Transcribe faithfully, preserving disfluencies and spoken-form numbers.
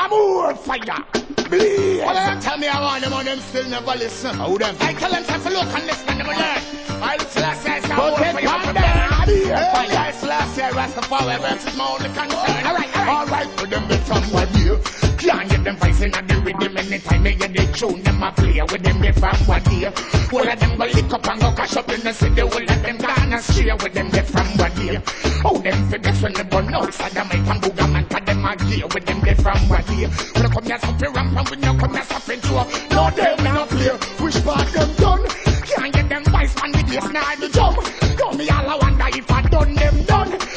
more fire. Blaze. Well, them tell me I want them, and them still never listen. How them? I tell them to look and listen and them learn. I'll last year, I But want get for you one to there. Hey, guys, last year, Rastafari versus my only concern. Alright, alright, for them be from what you can't get them voice in the rhythm anytime they get the tune, them a play with them be from what you. All of them go lick up and go cash up in the city, all of them gone and stray with them be from what you. Oh, them for this when they burn out, so them make and booga man, cause them a gear with them be from what you. When I come here, stop it ramp, and when you come here, stop it too. No, them not clear, which part them done? Can't get them voice man, the bass, nah, the drum. Don't me all I wonder if I done them done.